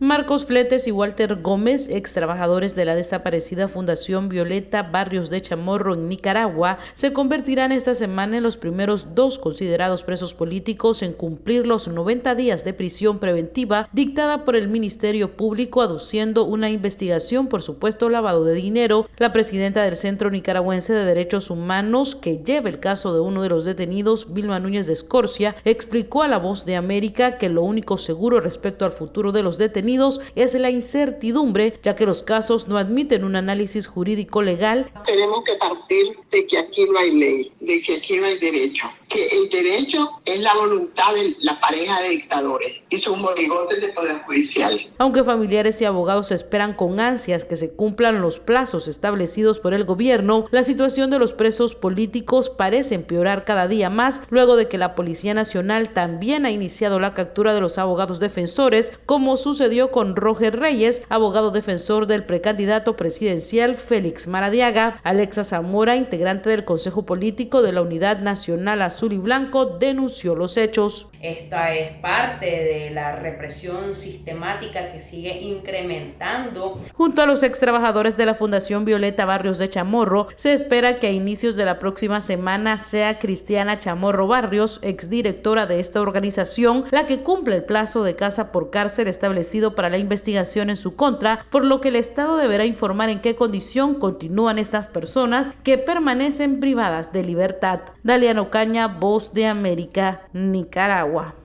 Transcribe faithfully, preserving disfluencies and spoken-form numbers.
Marcos Fletes y Walter Gómez, ex trabajadores de la desaparecida Fundación Violeta Barrios de Chamorro en Nicaragua, se convertirán esta semana en los primeros dos considerados presos políticos en cumplir los noventa días de prisión preventiva dictada por el Ministerio Público, aduciendo una investigación por supuesto lavado de dinero. La presidenta del Centro Nicaragüense de Derechos Humanos, que lleva el caso de uno de los detenidos, Vilma Núñez de Escorcia, explicó a La Voz de América que lo único seguro respecto al futuro de los detenidos es la incertidumbre, ya que los casos no admiten un análisis jurídico legal. Tenemos que partir de que aquí no hay ley, de que aquí no hay derecho, que el derecho es la voluntad de la pareja de dictadores y sus monigotes de poder judicial. Aunque familiares y abogados esperan con ansias que se cumplan los plazos establecidos por el gobierno, la situación de los presos políticos parece empeorar cada día más, luego de que la Policía Nacional también ha iniciado la captura de los abogados defensores, como sucedió con Roger Reyes, abogado defensor del precandidato presidencial Félix Maradiaga. Alexa Zamora, integrante del Consejo Político de la Unidad Nacional Azul y Blanco, denunció los hechos. Esta es parte de la represión sistemática que sigue incrementando. Junto a los ex trabajadores de la Fundación Violeta Barrios de Chamorro, se espera que a inicios de la próxima semana sea Cristiana Chamorro Barrios, exdirectora de esta organización, la que cumple el plazo de casa por cárcel establecido para la investigación en su contra, por lo que el Estado deberá informar en qué condición continúan estas personas que permanecen privadas de libertad. Daliano Caña, Voz de América, Nicaragua.